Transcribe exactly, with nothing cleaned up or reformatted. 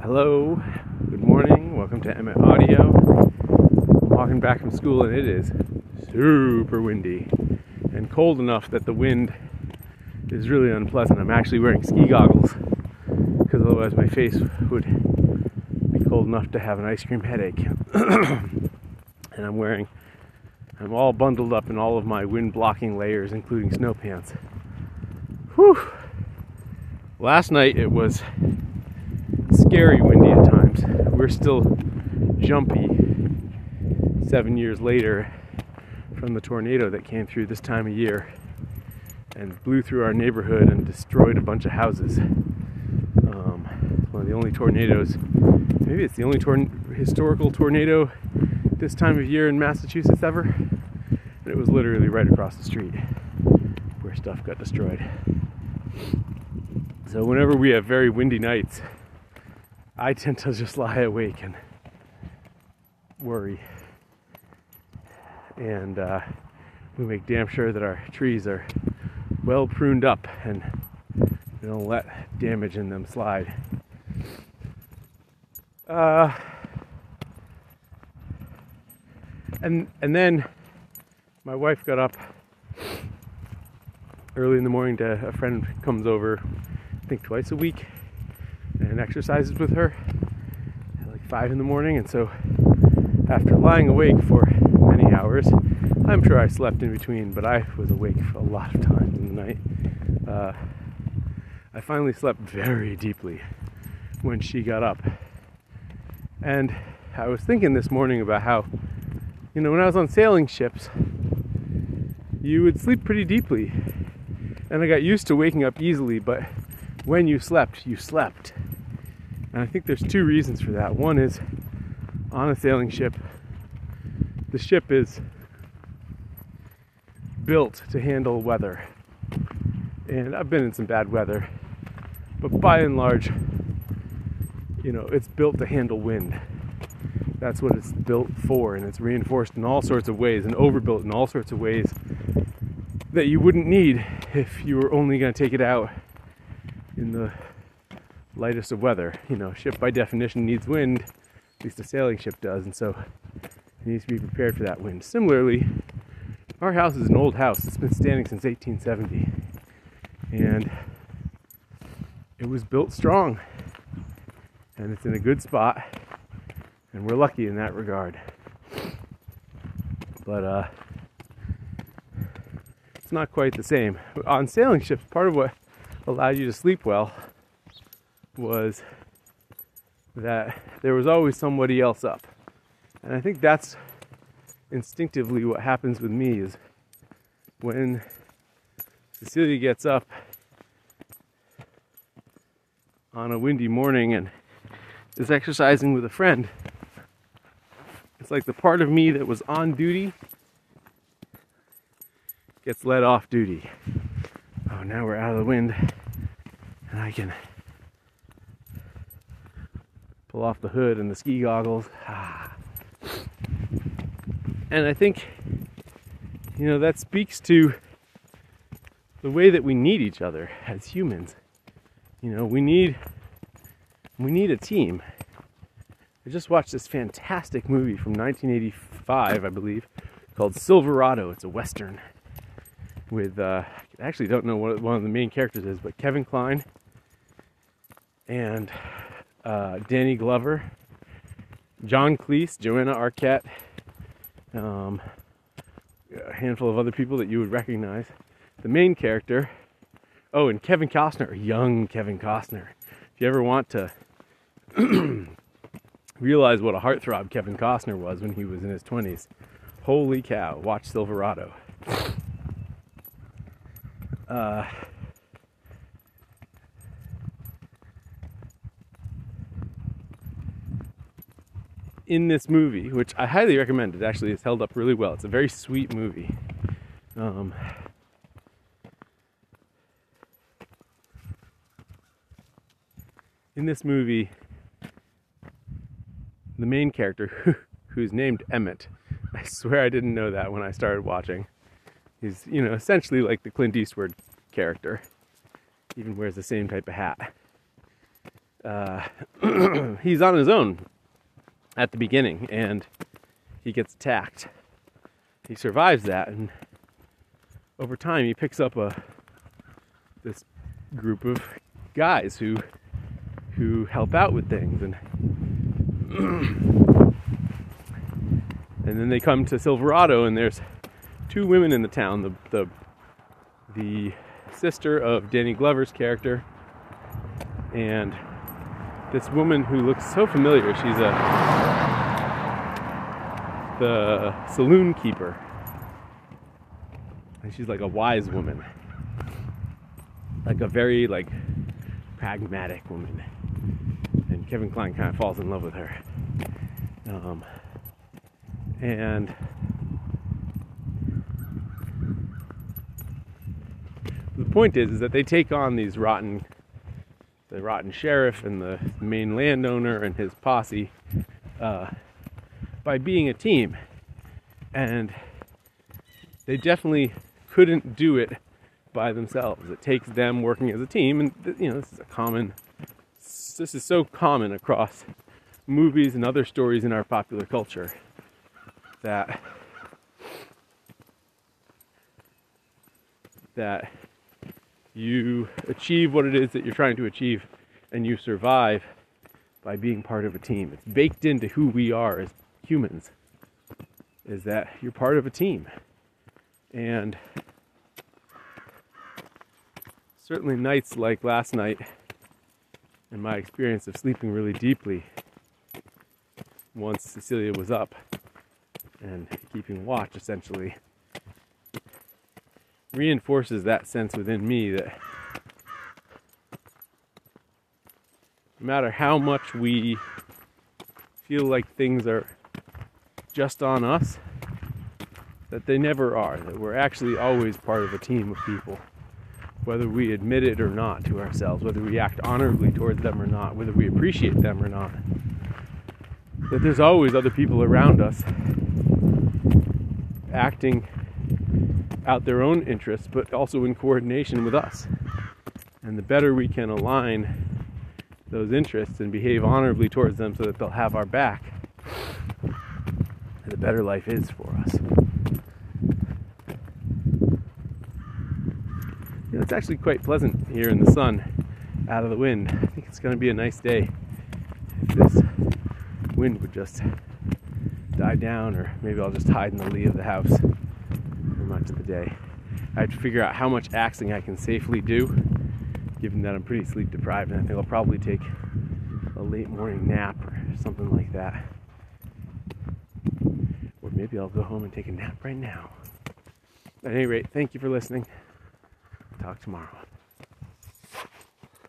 Hello, good morning, welcome to Emmett Audio. I'm walking back from school and it is super windy and cold enough that the wind is really unpleasant. I'm actually wearing ski goggles because otherwise my face would be cold enough to have an ice cream headache. And I'm wearing, I'm all bundled up in all of my wind blocking layers, including snow pants. Whew! Last night it was scary windy at times. We're still jumpy seven years later from the tornado that came through this time of year and blew through our neighborhood and destroyed a bunch of houses. Um, one of the only tornadoes, maybe it's the only tor- historical tornado this time of year in Massachusetts ever. And it was literally right across the street where stuff got destroyed. So whenever we have very windy nights, I tend to just lie awake and worry. And uh, we make damn sure that our trees are well pruned up and we don't let damage in them slide. Uh, and and then my wife got up early in the morning to, a friend comes over, I think twice a week, and exercises with her at like five in the morning. And so after lying awake for many hours, I'm sure I slept in between, but I was awake for a lot of times in the night. Uh, I finally slept very deeply when she got up. And I was thinking this morning about how, you know, when I was on sailing ships, you would sleep pretty deeply. And I got used to waking up easily, but when you slept, you slept. And I think there's two reasons for that. One is, on a sailing ship, the ship is built to handle weather. And I've been in some bad weather, but by and large, you know, it's built to handle wind. That's what it's built for, and it's reinforced in all sorts of ways and overbuilt in all sorts of ways that you wouldn't need if you were only going to take it out in the lightest of weather. You know, ship by definition needs wind, at least a sailing ship does, and so it needs to be prepared for that wind. Similarly, our house is an old house. It's been standing since eighteen seventy, and it was built strong, and it's in a good spot, and we're lucky in that regard. But uh, it's not quite the same. On sailing ships, part of what allowed you to sleep well was that there was always somebody else up. And I think that's instinctively what happens with me is when Cecilia gets up on a windy morning and is exercising with a friend, it's like the part of me that was on duty gets let off duty. Oh, now we're out of the wind and I can pull off the hood and the ski goggles. Ah. And I think, you know, that speaks to the way that we need each other as humans. You know, we need we need a team. I just watched this fantastic movie from nineteen eighty-five, I believe, called Silverado. It's a Western with, uh, I actually don't know what one of the main characters is, but Kevin Kline and uh, Danny Glover, John Cleese, Joanna Arquette, um, a handful of other people that you would recognize. The main character, oh, and Kevin Costner, young Kevin Costner. If you ever want to realize what a heartthrob Kevin Costner was when he was in his twenties, holy cow, watch Silverado. Uh, in this movie, which I highly recommend, it actually is held up really well. It's a very sweet movie. Um, in this movie, the main character, who's named Emmett, I swear I didn't know that when I started watching. He's, you know, essentially like the Clint Eastwood character. Even wears the same type of hat. uh, he's on his own at the beginning, and he gets attacked. He survives that, and over time he picks up a this group of guys who who help out with things, and and then they come to Silverado, and there's two women in the town, the the the sister of Danny Glover's character, and this woman who looks so familiar. She's a the saloon keeper, and she's like a wise woman, like a very like pragmatic woman, and Kevin Kline kind of falls in love with her. Um, and the point is, is that they take on these rotten, the rotten sheriff and the main landowner and his posse uh, by being a team, and they definitely couldn't do it by themselves. It takes them working as a team, and you know this is a common, this is so common across movies and other stories in our popular culture that that you achieve what it is that you're trying to achieve, and you survive by being part of a team. It's baked into who we are as humans, is that you're part of a team. And certainly nights like last night, and my experience of sleeping really deeply once Cecilia was up and keeping watch, essentially reinforces that sense within me that no matter how much we feel like things are just on us, that they never are, that we're actually always part of a team of people, whether we admit it or not to ourselves, whether we act honorably towards them or not, whether we appreciate them or not, that there's always other people around us acting out their own interests, but also in coordination with us. And the better we can align those interests and behave honorably towards them so that they'll have our back, the better life is for us. You know, it's actually quite pleasant here in the sun, out of the wind. I think it's going to be a nice day if this wind would just die down, or maybe I'll just hide in the lee of the house for much of the day. I have to figure out how much axing I can safely do, given that I'm pretty sleep deprived, and I think I'll probably take a late morning nap or something like that. Or maybe I'll go home and take a nap right now. At any rate, thank you for listening. Talk tomorrow.